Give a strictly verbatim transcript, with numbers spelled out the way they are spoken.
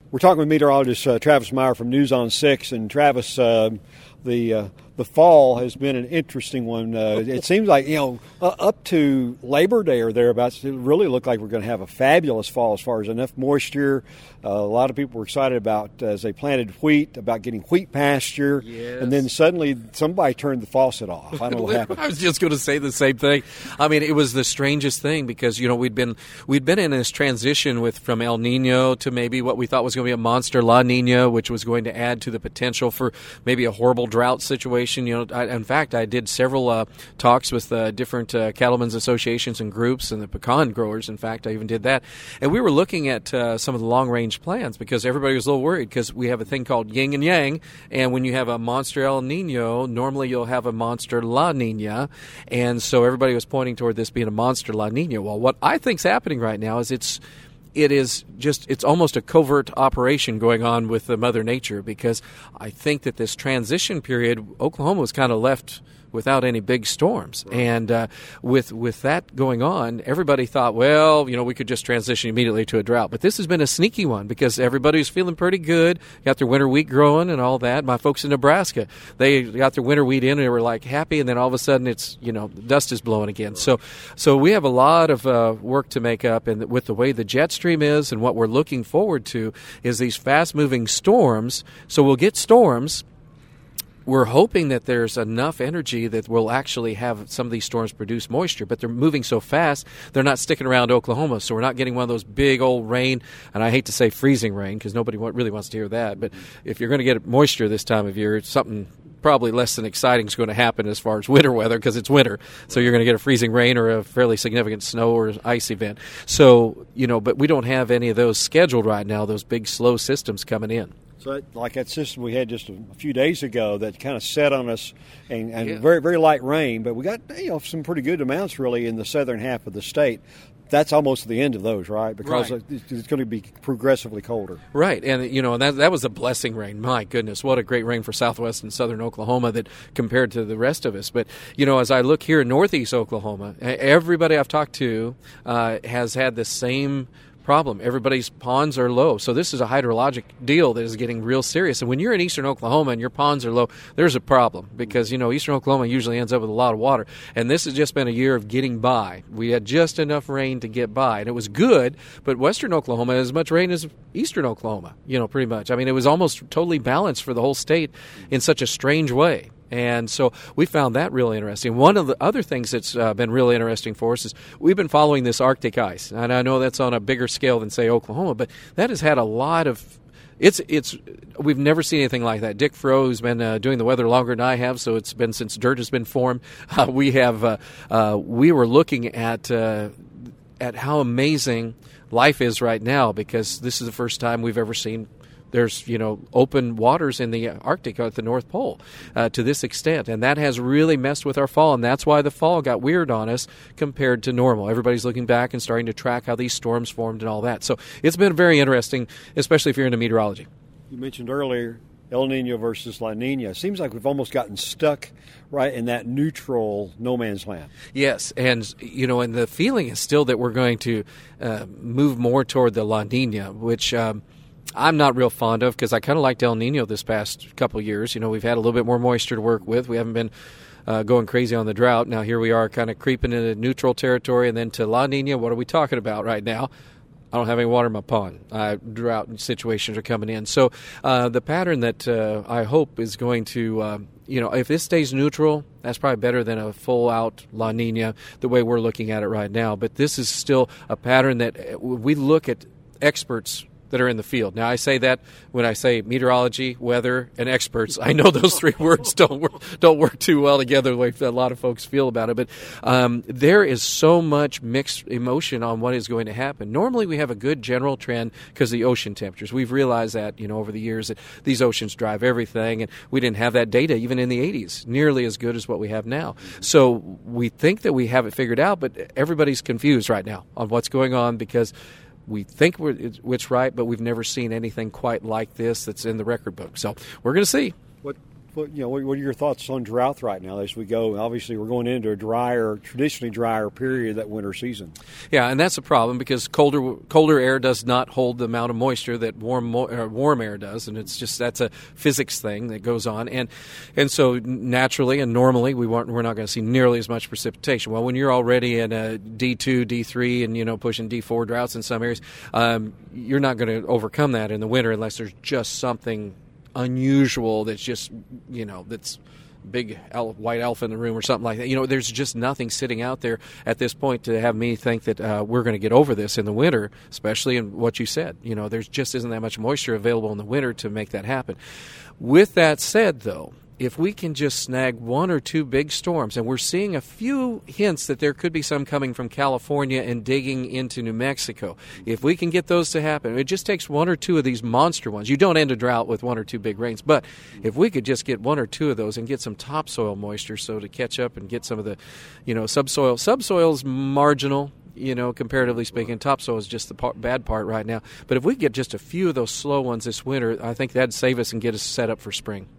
We're talking with meteorologist uh, Travis Meyer from News on six. And Travis, uh, the uh, the fall has been an interesting one. Uh, it seems like, you know, uh, up to Labor Day or thereabouts, it really looked like we're going to have a fabulous fall as far as enough moisture. Uh, a lot of people were excited about, uh, as they planted wheat, about getting wheat pasture. Yes. And then suddenly somebody turned the faucet off. I don't know what happened. I was just going to say the same thing. I mean, it was the strangest thing because, you know, we'd been we'd been in this transition with from El Nino to maybe what we thought was going to be a monster La Nina, which was going to add to the potential for maybe a horrible drought situation. You know, I, in fact, I did several uh, talks with uh, different uh, cattlemen's associations and groups and the pecan growers. In fact, I even did that. And we were looking at uh, some of the long-range plans because everybody was a little worried because we have a thing called yin and yang. And when you have a monster El Nino, normally you'll have a monster La Nina. And so everybody was pointing toward this being a monster La Nina. Well, what I think's happening right now is it's It is just, it's almost a covert operation going on with the Mother Nature because I think that this transition period, Oklahoma was kind of left without any big storms. Right. And uh, with with that going on, everybody thought, well, you know, we could just transition immediately to a drought. But this has been a sneaky one because everybody's feeling pretty good, got their winter wheat growing and all that. My folks in Nebraska, they got their winter wheat in and they were like happy, and then all of a sudden it's, you know, the dust is blowing again. Right. So so we have a lot of uh, work to make up, and with the way the jet stream is and what we're looking forward to is these fast-moving storms. So we'll get storms. We're hoping that there's enough energy that we'll actually have some of these storms produce moisture, but they're moving so fast, they're not sticking around Oklahoma, so we're not getting one of those big old rain, and I hate to say freezing rain because nobody really wants to hear that, but if you're going to get moisture this time of year, it's something probably less than exciting is going to happen as far as winter weather because it's winter, so you're going to get a freezing rain or a fairly significant snow or ice event. So, you know, but we don't have any of those scheduled right now, those big slow systems coming in. So, that, like that system we had just a few days ago that kind of set on us, and, and yeah. very, very light rain, but we got, you know, some pretty good amounts really in the southern half of the state. That's almost the end of those, right? Because right. it's going to be progressively colder. Right, and you know, and that that was a blessing rain. My goodness, what a great rain for southwest and southern Oklahoma that compared to the rest of us. But you know, as I look here in northeast Oklahoma, everybody I've talked to uh, has had the same problem. Everybody's ponds are low. So this is a hydrologic deal that is getting real serious. And when you're in eastern Oklahoma and your ponds are low, there's a problem because, you know, eastern Oklahoma usually ends up with a lot of water. And this has just been a year of getting by. We had just enough rain to get by. And it was good, but western Oklahoma had as much rain as eastern Oklahoma, you know, pretty much. I mean, it was almost totally balanced for the whole state in such a strange way. And so we found that really interesting. One of the other things that's uh, been really interesting for us is we've been following this Arctic ice. And I know that's on a bigger scale than, say, Oklahoma, but that has had a lot of It's it's we've never seen anything like that. Dick Froh, who's been uh, doing the weather longer than I have, so it's been since dirt has been formed. Uh, we have uh, uh, we were looking at uh, at how amazing life is right now because this is the first time we've ever seen. There's, you know, open waters in the Arctic at the North Pole uh, to this extent. And that has really messed with our fall. And that's why the fall got weird on us compared to normal. Everybody's looking back and starting to track how these storms formed and all that. So it's been very interesting, especially if you're into meteorology. You mentioned earlier El Nino versus La Nina. It seems like we've almost gotten stuck right in that neutral no man's land. Yes, and you know, and the feeling is still that we're going to uh, move more toward the La Nina, which um, I'm not real fond of because I kind of liked El Nino this past couple of years. You know, we've had a little bit more moisture to work with. We haven't been uh, going crazy on the drought. Now here we are kind of creeping into neutral territory, and then to La Nina, what are we talking about right now? I don't have any water in my pond. Uh, drought situations are coming in. So uh, the pattern that uh, I hope is going to, uh, you know, if this stays neutral, that's probably better than a full-out La Nina the way we're looking at it right now. But this is still a pattern that we look at experts that are in the field. Now, I say that when I say meteorology, weather, and experts. I know those three words don't work, don't work too well together the way a lot of folks feel about it, but um, there is so much mixed emotion on what is going to happen. Normally, we have a good general trend because of the ocean temperatures. We've realized that, you know, over the years that these oceans drive everything, and we didn't have that data even in the eighties, nearly as good as what we have now. So we think that we have it figured out, but everybody's confused right now on what's going on because we think we're, it's right, but we've never seen anything quite like this that's in the record book. So we're going to see. What what, you know, what, what are your thoughts on drought right now as we go? Obviously, we're going into a drier, traditionally drier period that winter season. Yeah, and that's a problem because colder colder air does not hold the amount of moisture that warm mo- uh, warm air does, and it's just that's a physics thing that goes on, and and so naturally and normally we weren't, we're not going to see nearly as much precipitation. Well, when you're already in a D two, D three, and you know pushing D four droughts in some areas, um, you're not going to overcome that in the winter unless there's just something unusual that's just, you know, that's big el- white elephant in the room or something like that. You know, there's just nothing sitting out there at this point to have me think that uh, we're going to get over this in the winter, especially in what you said. You know, there's just isn't that much moisture available in the winter to make that happen. With that said, though, if we can just snag one or two big storms, and we're seeing a few hints that there could be some coming from California and digging into New Mexico, if we can get those to happen, it just takes one or two of these monster ones. You don't end a drought with one or two big rains, but if we could just get one or two of those and get some topsoil moisture so to catch up and get some of the, you know, subsoil. Subsoil's marginal, you know, comparatively speaking. Topsoil is just the part, bad part right now. But if we get just a few of those slow ones this winter, I think that'd save us and get us set up for spring.